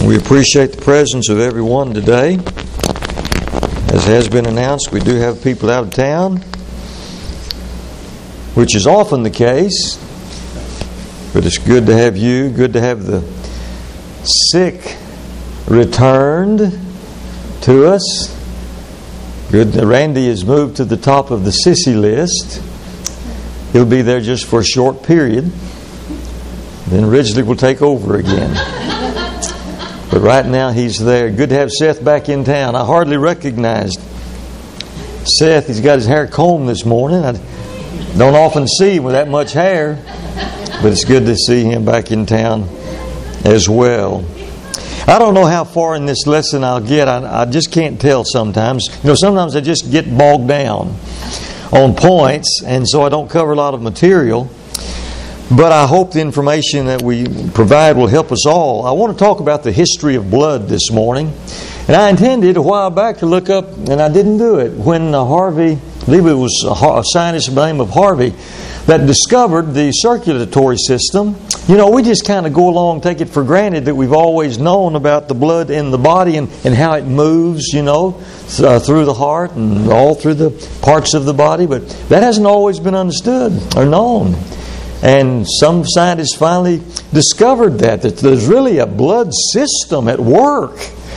We appreciate the presence of everyone today. As has been announced, we do have people out of town, which is often the case. But it's good to have you, good to have the sick returned to us. Good that Randy has moved to the top of the sissy list. He'll be there just for a short period. Then Ridgely will take over again. But right now he's there. Good to have Seth back in town. I hardly recognized Seth. He's got his hair combed this morning. I don't often see him with that much hair. But it's good to see him back in town as well. I don't know how far in this lesson I'll get. I just can't tell sometimes. Sometimes I just get bogged down on points, and so I don't cover a lot of material. But I hope the information that we provide will help us all. I want to talk about the history of blood this morning. And I intended a while back to look up, and I didn't do it, when Harvey, I believe it was a scientist by the name of Harvey, that discovered the circulatory system. We just kind of go along, take it for granted that we've always known about the blood in the body and how it moves, through the heart and all through the parts of the body. But that hasn't always been understood or known. And some scientists finally discovered that there's really a blood system at work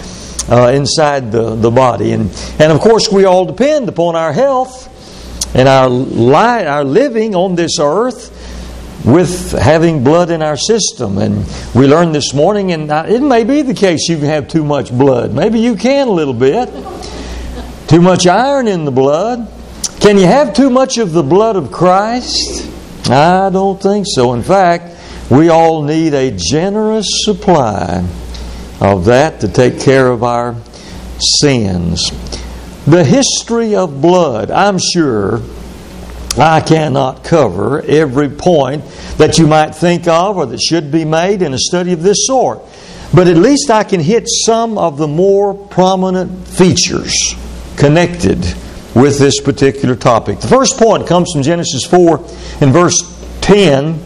inside the body. And of course we all depend upon our health and our living on this earth with having blood in our system. And we learned this morning, and it may be the case you can have too much blood. Maybe you can a little bit. Too much iron in the blood. Can you have too much of the blood of Christ? I don't think so. In fact, we all need a generous supply of that to take care of our sins. The history of blood, I'm sure I cannot cover every point that you might think of or that should be made in a study of this sort. But at least I can hit some of the more prominent features connected with this particular topic. The first point comes from Genesis 4 and verse 10.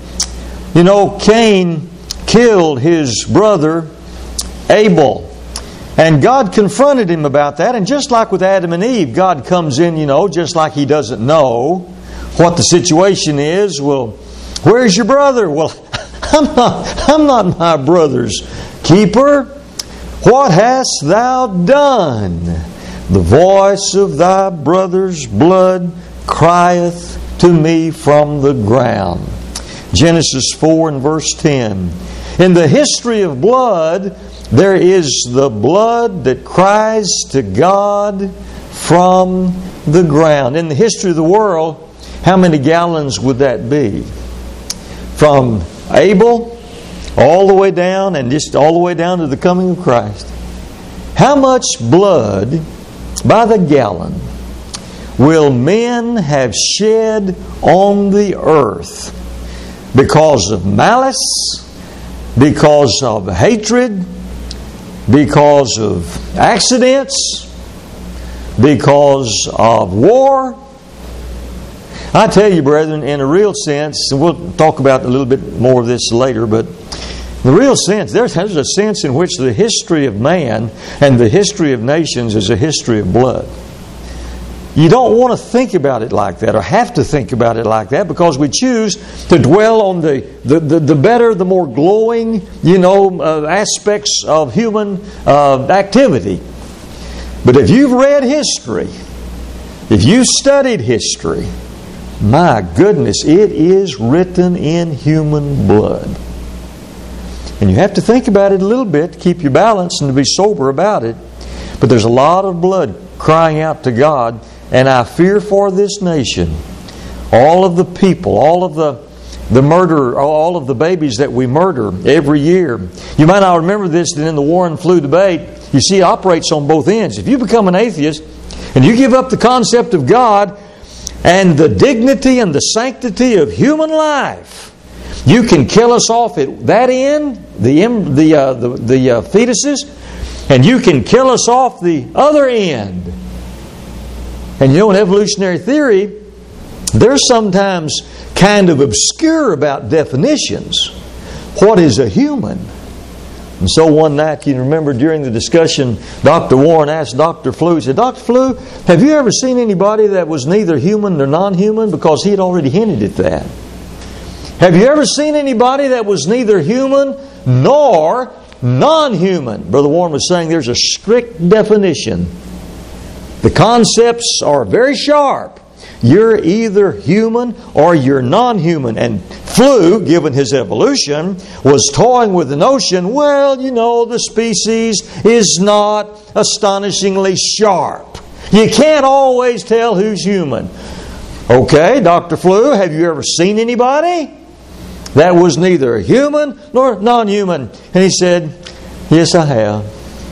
Cain killed his brother Abel. And God confronted him about that. And just like with Adam and Eve, God comes in, just like He doesn't know what the situation is. Well, where's your brother? Well, I'm not my brother's keeper. What hast thou done? The voice of thy brother's blood crieth to me from the ground. Genesis 4 and verse 10. In the history of blood, there is the blood that cries to God from the ground. In the history of the world, how many gallons would that be? From Abel all the way down, and just all the way down to the coming of Christ. How much blood by the gallon will men have shed on the earth because of malice, because of hatred, because of accidents, because of war? I tell you, brethren, in a real sense, and we'll talk about a little bit more of this later, but in the real sense, there's a sense in which the history of man and the history of nations is a history of blood. You don't want to think about it like that, or have to think about it like that, because we choose to dwell on the better, the more glowing, aspects of human activity. But if you've read history, if you've studied history, my goodness, it is written in human blood. And you have to think about it a little bit to keep your balance and to be sober about it. But there's a lot of blood crying out to God. And I fear for this nation, all of the people, all of the murder, all of the babies that we murder every year. You might not remember this, that in the war and flu debate, you see it operates on both ends. If you become an atheist and you give up the concept of God and the dignity and the sanctity of human life, you can kill us off at that end, the fetuses, and you can kill us off the other end. And in evolutionary theory, they're sometimes kind of obscure about definitions. What is a human? And so one night, you remember during the discussion, Dr. Warren asked Dr. Flew, he said, Dr. Flew, have you ever seen anybody that was neither human nor non-human? Because he had already hinted at that. Have you ever seen anybody that was neither human nor non-human? Brother Warren was saying there's a strict definition. The concepts are very sharp. You're either human or you're non-human. And Flew, given his evolution, was toying with the notion, well, the species is not astonishingly sharp. You can't always tell who's human. Okay, Dr. Flew, have you ever seen anybody that was neither human nor non-human? And he said, yes, I have.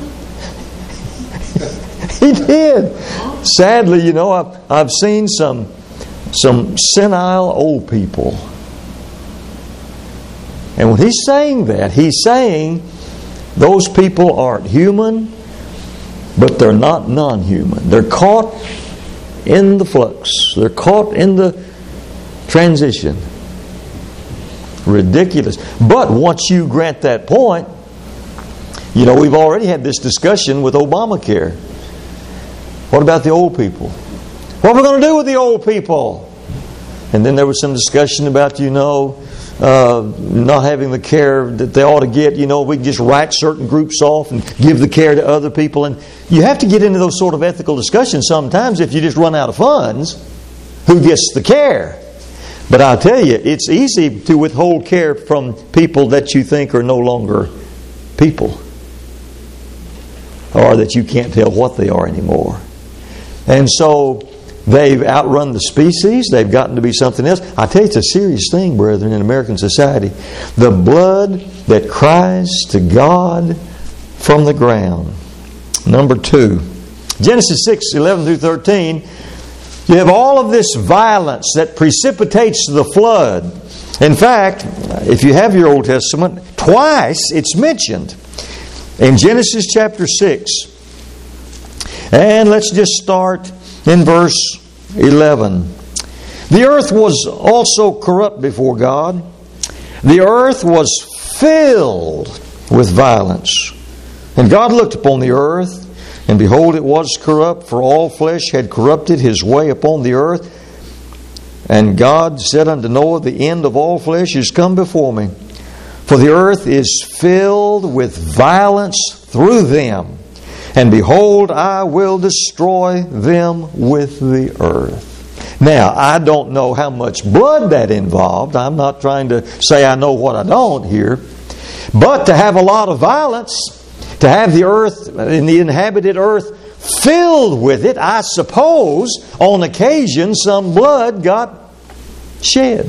He did. Sadly, I've seen some senile old people. And when he's saying that, he's saying those people aren't human, but they're not non-human. They're caught in the flux. They're caught in the transition. Ridiculous. But once you grant that point, we've already had this discussion with Obamacare. What about the old people? What are we going to do with the old people? And then there was some discussion about, not having the care that they ought to get. We can just write certain groups off and give the care to other people. And you have to get into those sort of ethical discussions sometimes if you just run out of funds. Who gets the care? But I'll tell you, it's easy to withhold care from people that you think are no longer people, or that you can't tell what they are anymore. And so they've outrun the species. They've gotten to be something else. I tell you, it's a serious thing, brethren, in American society. The blood that cries to God from the ground. Number 2, Genesis 6:11 through 13. You have all of this violence that precipitates the flood. In fact, if you have your Old Testament, twice it's mentioned in Genesis chapter 6. And let's just start in verse 11. The earth was also corrupt before God. The earth was filled with violence. And God looked upon the earth, and behold, it was corrupt, for all flesh had corrupted his way upon the earth. And God said unto Noah, the end of all flesh is come before me. For the earth is filled with violence through them. And behold, I will destroy them with the earth. Now, I don't know how much blood that involved. I'm not trying to say I know what I don't here. But to have a lot of violence, to have the earth, and the inhabited earth filled with it, I suppose on occasion some blood got shed.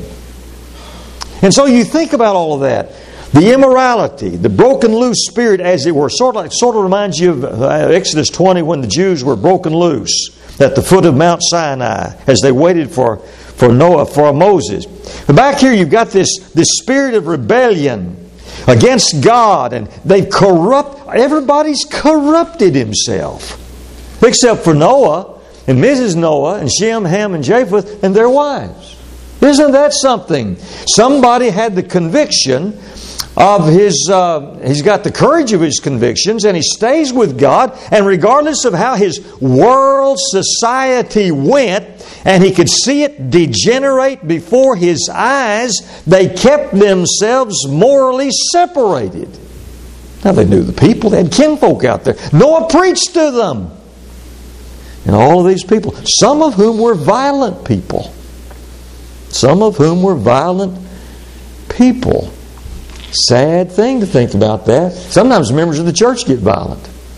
And so you think about all of that. The immorality, the broken loose spirit, as it were, sort of reminds you of Exodus 20 when the Jews were broken loose at the foot of Mount Sinai as they waited for Moses. But back here you've got this spirit of rebellion against God, and everybody's corrupted himself, except for Noah and Mrs. Noah and Shem, Ham, and Japheth and their wives. Isn't that something? Somebody had the conviction of he's got the courage of his convictions, and he stays with God, and regardless of how his world society went, and he could see it degenerate before his eyes, they kept themselves morally separated. Now they knew the people, they had kinfolk out there. Noah preached to them. And all of these people, some of whom were violent people. Some of whom were violent people. Sad thing to think about that. Sometimes members of the church get violent.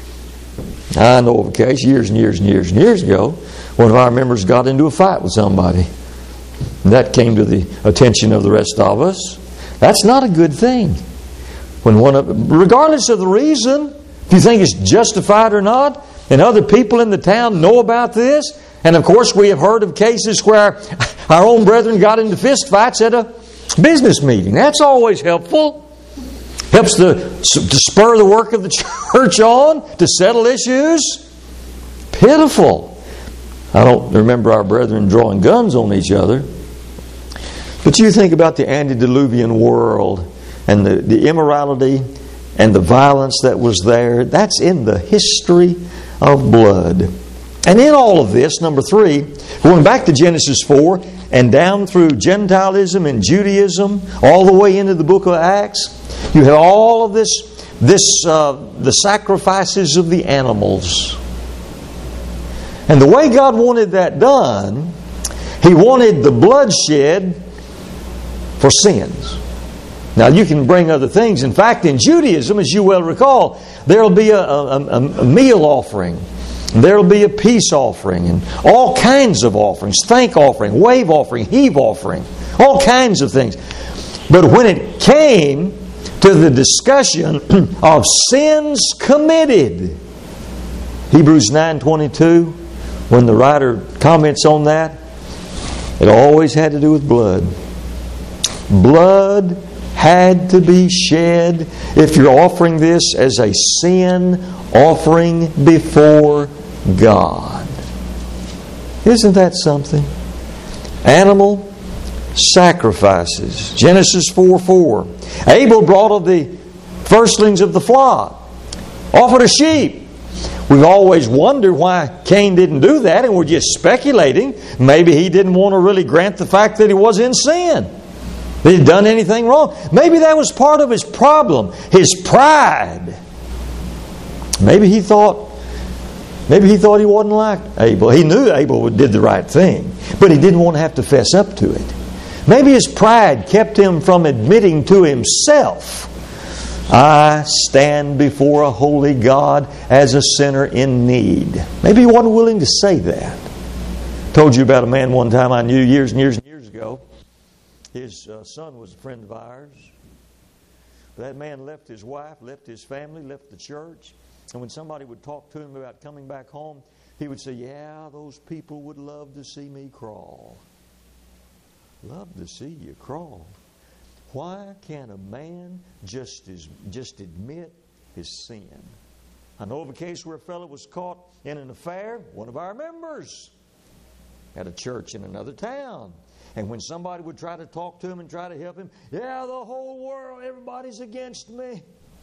I know of a case years and years and years and years ago. One of our members got into a fight with somebody. And that came to the attention of the rest of us. That's not a good thing. Regardless of the reason, if you think it's justified or not, and other people in the town know about this, and of course we have heard of cases where our own brethren got into fist fights at a business meeting. That's always helpful. Helps to spur the work of the church on, to settle issues. Pitiful. I don't remember our brethren drawing guns on each other. But you think about the antediluvian world and the immorality and the violence that was there. That's in the history of blood. And in all of this, number 3, going back to Genesis 4 and down through Gentilism and Judaism, all the way into the book of Acts, you have all of this the sacrifices of the animals. And the way God wanted that done, He wanted the bloodshed for sins. Now you can bring other things. In fact, in Judaism, as you well recall, there will be a meal offering. There will be a peace offering and all kinds of offerings. Thank offering, wave offering, heave offering. All kinds of things. But when it came to the discussion of sins committed, Hebrews 9:22, when the writer comments on that, it always had to do with blood. Blood had to be shed if you're offering this as a sin offering before God. Isn't that something? Animal sacrifices. Genesis 4:4. Abel brought of the firstlings of the flock, offered a sheep. We've always wondered why Cain didn't do that, and we're just speculating. Maybe he didn't want to really grant the fact that he was in sin, that he'd done anything wrong. Maybe that was part of his problem, his pride. Maybe he thought he wasn't like Abel. He knew Abel did the right thing, but he didn't want to have to fess up to it. Maybe his pride kept him from admitting to himself, I stand before a holy God as a sinner in need. Maybe he wasn't willing to say that. Told you about a man one time I knew years and years and years ago. His son was a friend of ours. That man left his wife, left his family, left the church. And when somebody would talk to him about coming back home, he would say, yeah, those people would love to see me crawl. Love to see you crawl. Why can't a man just admit his sin? I know of a case where a fellow was caught in an affair, one of our members, at a church in another town. And when somebody would try to talk to him and try to help him, yeah, the whole world, everybody's against me.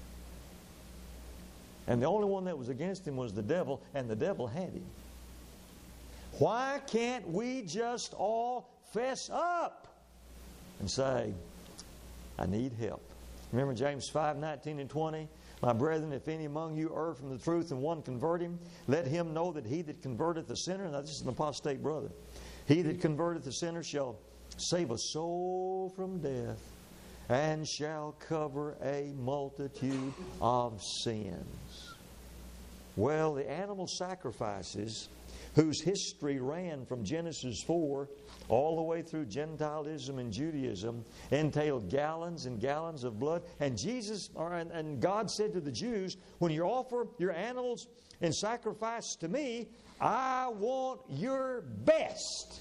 And the only one that was against him was the devil, and the devil had him. Why can't we just all fess up and say, I need help? Remember James 5:19 and 20? My brethren, if any among you err from the truth and one convert him, let him know that he that converteth the sinner, now this is an apostate brother, he that converteth the sinner shall save a soul from death and shall cover a multitude of sins. Well, the animal sacrifices, whose history ran from Genesis 4 all the way through Gentilism and Judaism, entailed gallons and gallons of blood. And God said to the Jews, when you offer your animals in sacrifice to me, I want your best.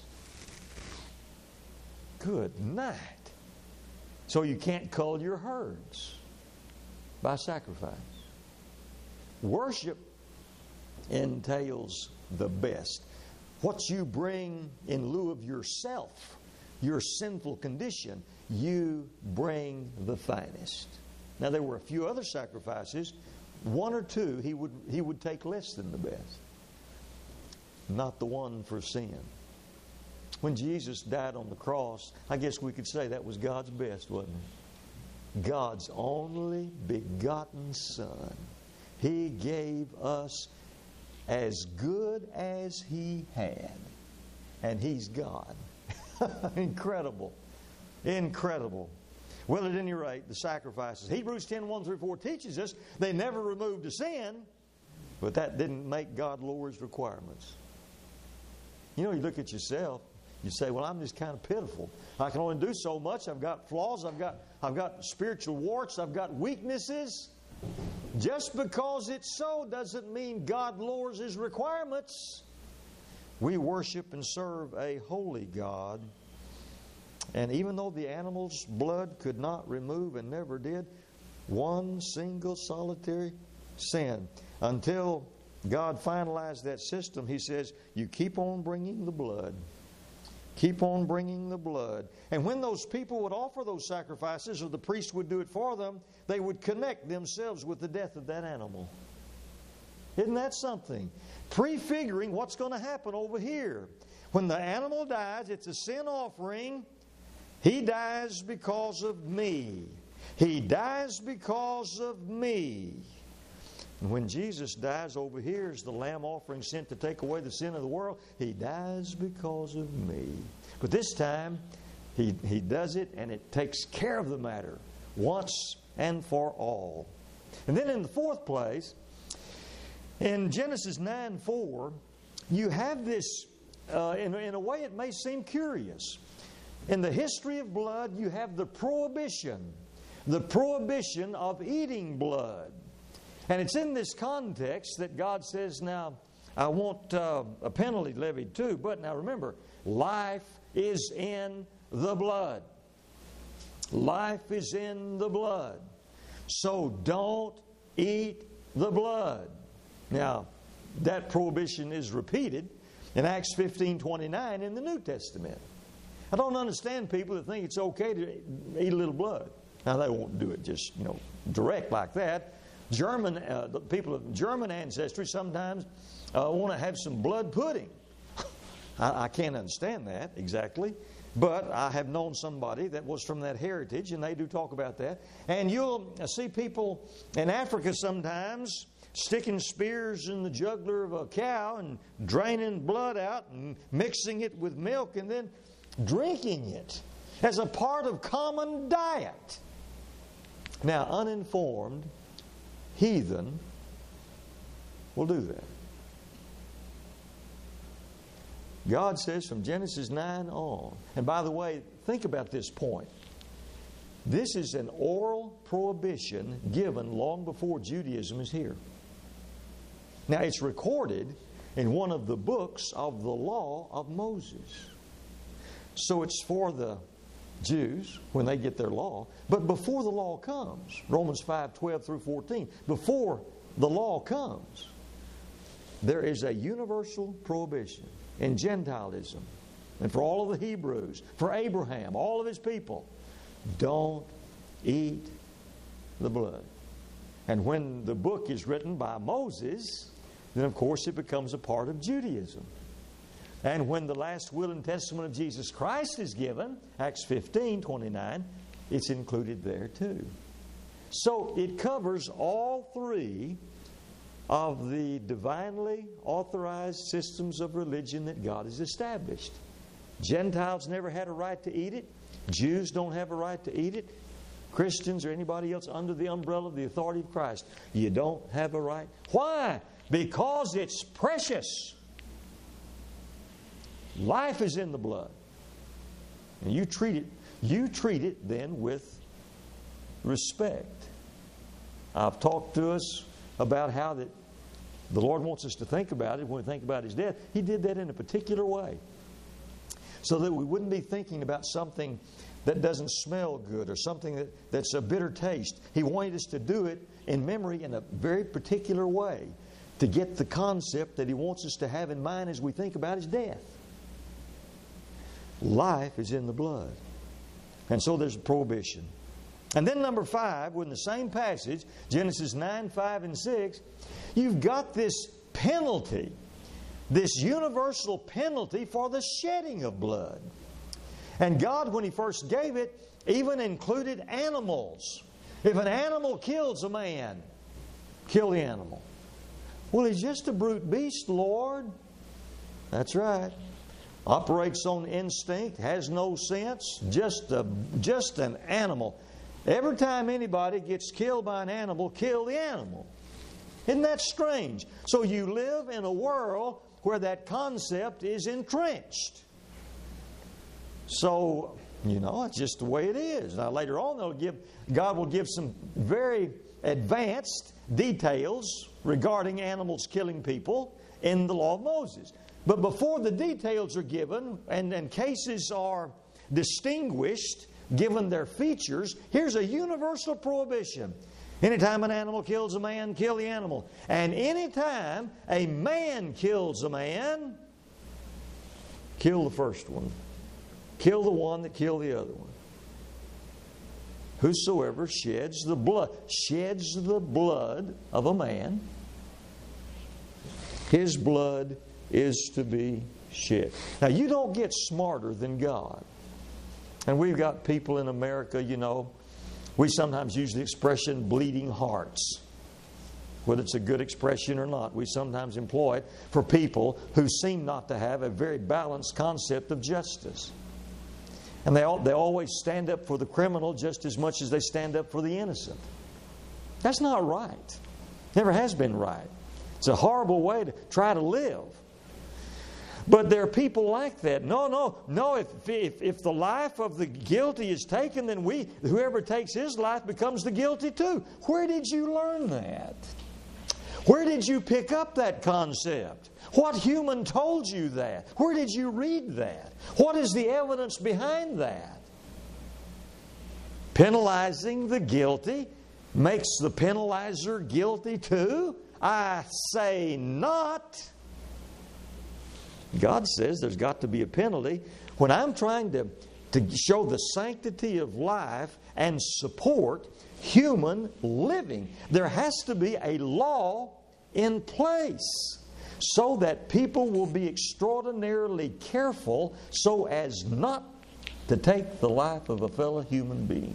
Good night. So you can't cull your herds by sacrifice. Worship entails the best. What you bring in lieu of yourself, your sinful condition, you bring the finest. Now there were a few other sacrifices, one or two he would take less than the best. Not the one for sin. When Jesus died on the cross, I guess we could say that was God's best, wasn't it? God's only begotten Son. He gave us as good as He had. And He's God. Incredible. Incredible. Well, at any rate, the sacrifices. Hebrews 10:1-4 teaches us they never removed a sin, but that didn't make God lower His requirements. You know, you look at yourself, you say, well, I'm just kind of pitiful. I can only do so much. I've got flaws. I've got spiritual warts. I've got weaknesses. Just because it's so doesn't mean God lowers His requirements. We worship and serve a holy God. And even though the animal's blood could not remove and never did one single solitary sin, until God finalized that system, He says, you keep on bringing the blood. Keep on bringing the blood. And when those people would offer those sacrifices, or the priest would do it for them, they would connect themselves with the death of that animal. Isn't that something? Prefiguring what's going to happen over here. When the animal dies, it's a sin offering. He dies because of me. He dies because of me. And when Jesus dies over here as the lamb offering sent to take away the sin of the world, He dies because of me. But this time, He does it, and it takes care of the matter once and for all. And then in the fourth place, in Genesis 9:4, you have this, in a way it may seem curious. In the history of blood, you have the prohibition of eating blood. And it's in this context that God says, now, I want a penalty levied too. But now remember, life is in the blood. Life is in the blood. So don't eat the blood. Now, that prohibition is repeated in Acts 15:29 in the New Testament. I don't understand people that think it's okay to eat a little blood. Now, they won't do it just, direct like that. The people of German ancestry sometimes want to have some blood pudding. I can't understand that exactly. But I have known somebody that was from that heritage, and they do talk about that. And you'll see people in Africa sometimes sticking spears in the jugular of a cow and draining blood out and mixing it with milk and then drinking it as a part of common diet. Now, uninformed heathen will do that. God says from Genesis 9 on, and by the way, think about this point. This is an oral prohibition given long before Judaism is here. Now, it's recorded in one of the books of the law of Moses. So it's for the Jews when they get their law. But before the law comes, Romans 5:12 through 14, before the law comes, there is a universal prohibition in Gentilism and for all of the Hebrews, for Abraham, all of his people. Don't eat the blood. And when the book is written by Moses, then of course it becomes a part of Judaism. And when the last will and testament of Jesus Christ is given, Acts 15:29, it's included there too. So it covers all three of the divinely authorized systems of religion that God has established. Gentiles never had a right to eat it. Jews don't have a right to eat it. Christians or anybody else under the umbrella of the authority of Christ, you don't have a right. Why? Because it's precious. Life is in the blood. And you treat it then with respect. I've talked to us about how that the Lord wants us to think about it when we think about His death. He did that in a particular way, so that we wouldn't be thinking about something that doesn't smell good or something that's a bitter taste. He wanted us to do it in memory in a very particular way to get the concept that He wants us to have in mind as we think about His death. Life is in the blood. And so there's a prohibition. And then number 5, in the same passage, Genesis 9, 5, and 6, you've got this penalty, this universal penalty for the shedding of blood. And God, when He first gave it, even included animals. If an animal kills a man, kill the animal. Well, he's just a brute beast, Lord. That's right. Operates on instinct, has no sense, just an animal. Every time anybody gets killed by an animal, kill the animal. Isn't that strange? So you live in a world where that concept is entrenched. So, it's just the way it is. Now later on, God will give some very advanced details regarding animals killing people in the law of Moses. But before the details are given and cases are distinguished, given their features, here's a universal prohibition. Anytime an animal kills a man, kill the animal. And anytime a man kills a man, kill the first one. kill the one that killed the other one. Whosoever sheds the blood of a man, his blood is to be shed. Now, you don't get smarter than God. And we've got people in America, we sometimes use the expression bleeding hearts. Whether it's a good expression or not, we sometimes employ it for people who seem not to have a very balanced concept of justice. And they always stand up for the criminal just as much as they stand up for the innocent. That's not right. Never has been right. It's a horrible way to try to live. But there are people like that. No. If the life of the guilty is taken, then whoever takes his life becomes the guilty too. Where did you learn that? Where did you pick up that concept? What human told you that? Where did you read that? What is the evidence behind that? Penalizing the guilty makes the penalizer guilty too? I say not. God says there's got to be a penalty. When I'm trying to show the sanctity of life and support human living, there has to be a law in place so that people will be extraordinarily careful so as not to take the life of a fellow human being.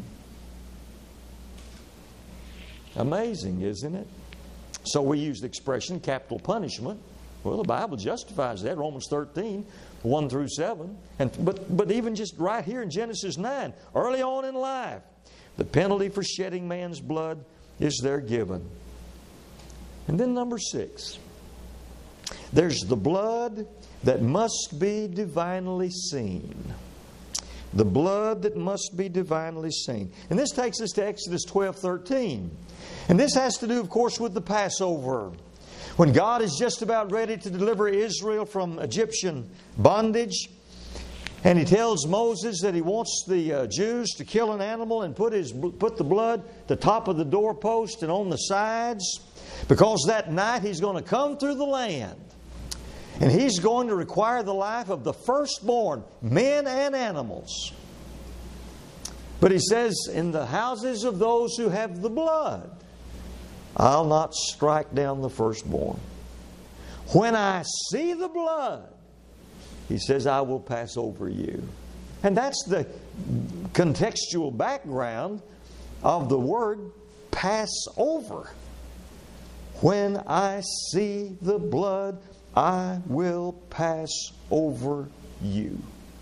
Amazing, isn't it? So we use the expression capital punishment. Well, the Bible justifies that, Romans 13, 1 through 7. But even just right here in Genesis 9, early on in life, the penalty for shedding man's blood is there given. And then number 6, there's the blood that must be divinely seen. The blood that must be divinely seen. And this takes us to Exodus 12:13. And this has to do, of course, with the Passover. When God is just about ready to deliver Israel from Egyptian bondage, and He tells Moses that He wants the Jews to kill an animal and put the blood at the top of the doorpost and on the sides, because that night He's going to come through the land. And He's going to require the life of the firstborn, men and animals. But He says, in the houses of those who have the blood, I'll not strike down the firstborn. When I see the blood, He says, I will pass over you. And that's the contextual background of the word pass over. When I see the blood, I will pass over you.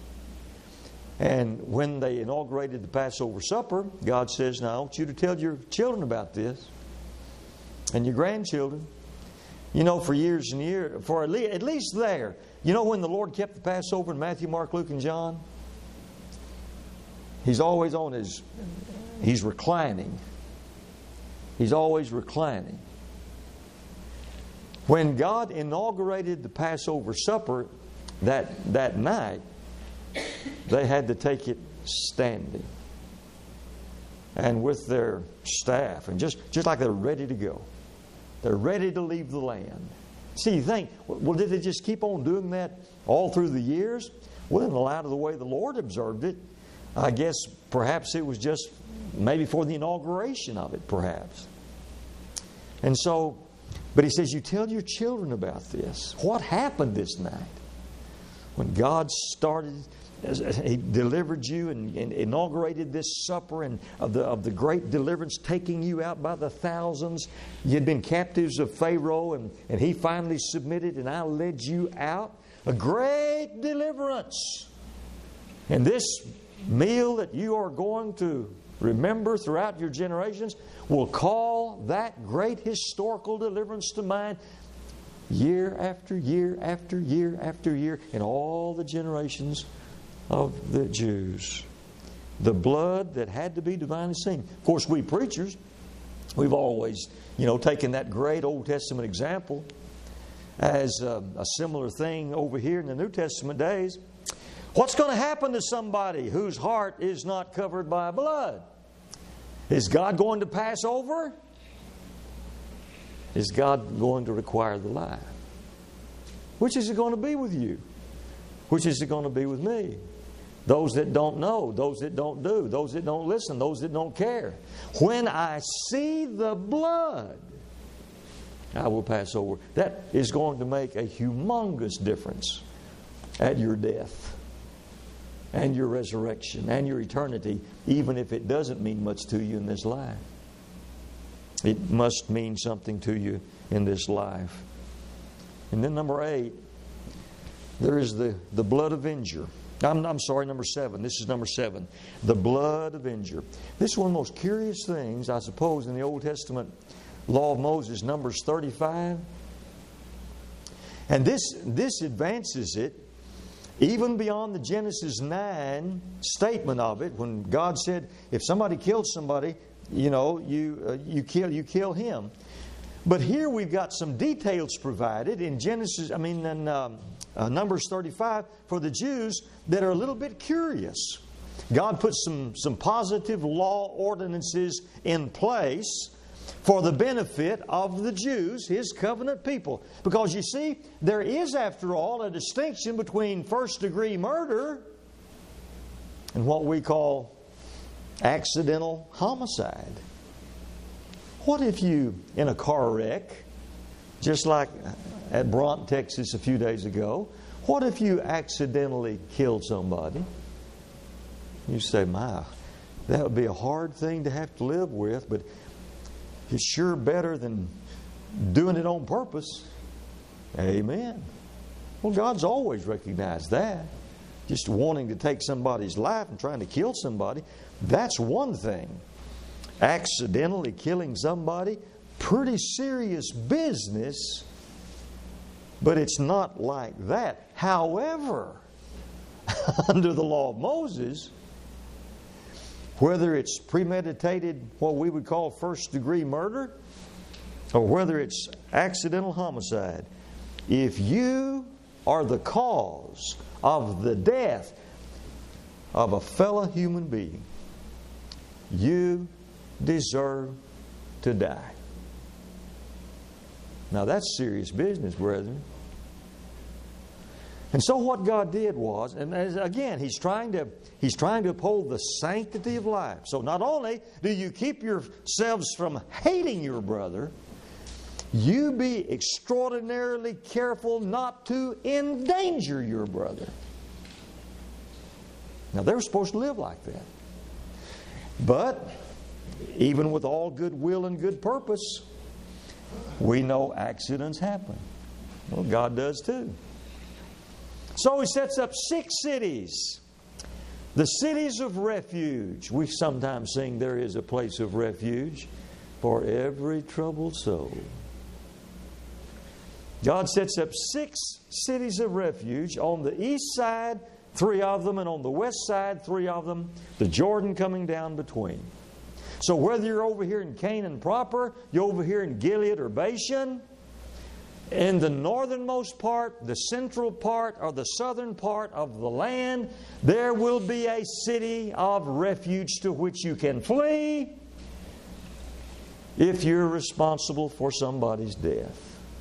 And when they inaugurated the Passover supper, God says, now I want you to tell your children about this. And your grandchildren. For years and years, for at least there. When the Lord kept the Passover in Matthew, Mark, Luke, and John? He's always He's reclining. He's always reclining. When God inaugurated the Passover supper that night, they had to take it standing. And with their staff. And just like they're ready to go. They're ready to leave the land. See, you think, well, did they just keep on doing that all through the years? Well, in the light of the way the Lord observed it, I guess perhaps it was just maybe for the inauguration of it, perhaps. And so, but He says, you tell your children about this. What happened this night? When God started, He delivered you and inaugurated this supper and of the great deliverance, taking you out by the thousands. You'd been captives of Pharaoh, and He finally submitted, and I led you out. A great deliverance. And this meal that you are going to remember throughout your generations will call that great historical deliverance to mind year after year after year after year in all the generations of the Jews. The blood that had to be divinely seen. Of course, we preachers, we've always, taken that great Old Testament example as a similar thing over here in the New Testament days. What's going to happen to somebody whose heart is not covered by blood? Is God going to pass over? Is God going to require the life? Which is it going to be with you? Which is it going to be with me? those that don't know, those that don't do, those that don't listen, those that don't care. When I see the blood, I will pass over. That is going to make a humongous difference at your death and your resurrection and your eternity, even if it doesn't mean much to you in this life. It must mean something to you in this life. And then number 8, there is the blood avenger. I'm sorry, number 7. This is number 7. The blood avenger. This is one of the most curious things, I suppose, in the Old Testament law of Moses, Numbers 35. And this advances it even beyond the Genesis 9 statement of it, when God said, if somebody killed somebody, you kill him. But here we've got some details provided in Numbers 35 for the Jews that are a little bit curious. God put some positive law ordinances in place for the benefit of the Jews, His covenant people. Because you see, there is, after all, a distinction between first-degree murder and what we call accidental homicide. What if you, in a car wreck, just like at Bront, Texas a few days ago, what if you accidentally killed somebody? You say, my, that would be a hard thing to have to live with, but it's sure better than doing it on purpose. Amen. Well, God's always recognized that. Just wanting to take somebody's life and trying to kill somebody, that's one thing. Accidentally killing somebody, pretty serious business, but it's not like that. However, under the law of Moses, whether it's premeditated, what we would call first-degree murder, or whether it's accidental homicide, if you are the cause of the death of a fellow human being, you deserve to die. Now that's serious business, brethren. And so what God did was, and again, He's trying to uphold the sanctity of life. So not only do you keep yourselves from hating your brother, you be extraordinarily careful not to endanger your brother. Now they were supposed to live like that. But even with all good will and good purpose, we know accidents happen. Well, God does too. So He sets up 6 cities. The cities of refuge. We sometimes sing, there is a place of refuge for every troubled soul. God sets up 6 cities of refuge. On the east side, 3 of them, and on the west side, 3 of them. The Jordan coming down between. So whether you're over here in Canaan proper, you're over here in Gilead or Bashan, in the northernmost part, the central part, or the southern part of the land, there will be a city of refuge to which you can flee if you're responsible for somebody's death.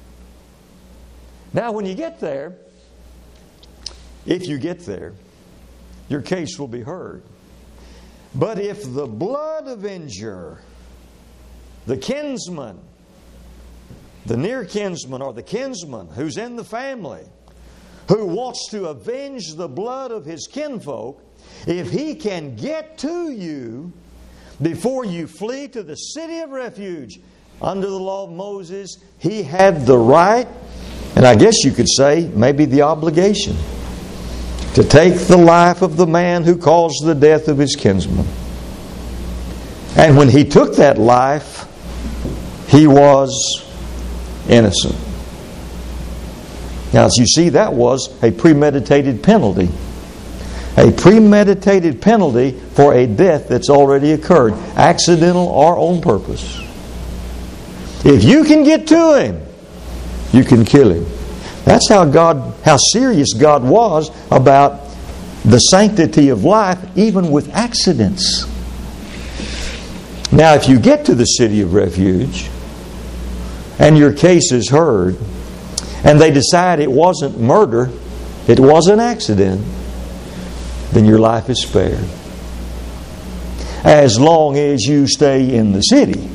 Now, when you get there, if you get there, your case will be heard. But if the blood avenger, the kinsman, the near kinsman or the kinsman who's in the family, who wants to avenge the blood of his kinfolk, if he can get to you before you flee to the city of refuge, under the law of Moses, he had the right, and I guess you could say maybe the obligation, to take the life of the man who caused the death of his kinsman. And when he took that life, he was innocent. Now, as you see, that was a premeditated penalty. A premeditated penalty for a death that's already occurred, accidental or on purpose. If you can get to him, you can kill him. That's how serious God was about the sanctity of life, even with accidents. Now, if you get to the city of refuge, and your case is heard, and they decide it wasn't murder, it was an accident, then your life is spared. As long as you stay in the city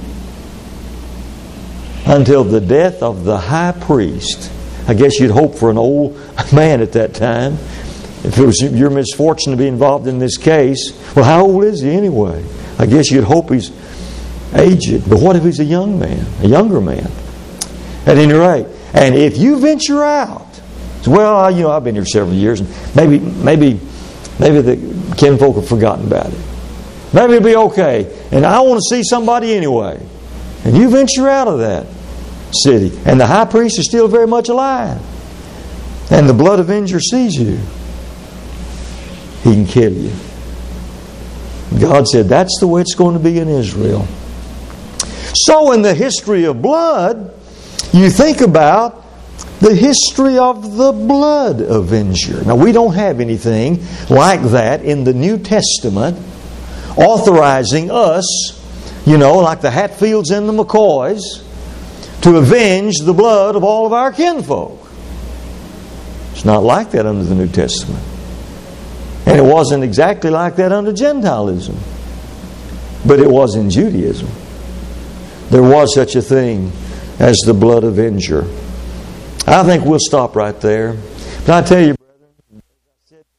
until the death of the high priest. I guess you'd hope for an old man at that time. If it was your misfortune to be involved in this case, well, how old is he anyway? I guess you'd hope he's aged. But what if he's a young man, a younger man? At any rate, and if you venture out, well, I've been here several years, and maybe the kinfolk have forgotten about it. Maybe it'll be okay, and I want to see somebody anyway. And you venture out of that city, and the high priest is still very much alive, and the blood avenger sees you, he can kill you. God said that's the way it's going to be in Israel. So in the history of blood, you think about the history of the blood avenger. Now, we don't have anything like that in the New Testament authorizing us, like the Hatfields and the McCoys, to avenge the blood of all of our kinfolk. It's not like that under the New Testament. And it wasn't exactly like that under Gentilism. But it was in Judaism. There was such a thing as the blood avenger. I think we'll stop right there. But I tell you, brethren, as I said,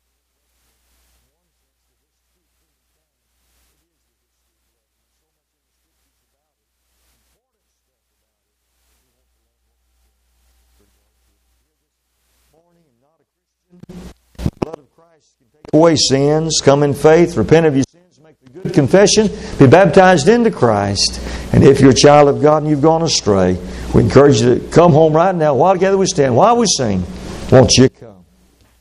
the blood of Christ can take away sins. Come in faith, repent of your sins, make the good confession, be baptized into Christ. And if you're a child of God and you've gone astray, we encourage you to come home right now. While together we stand, while we sing, won't you come?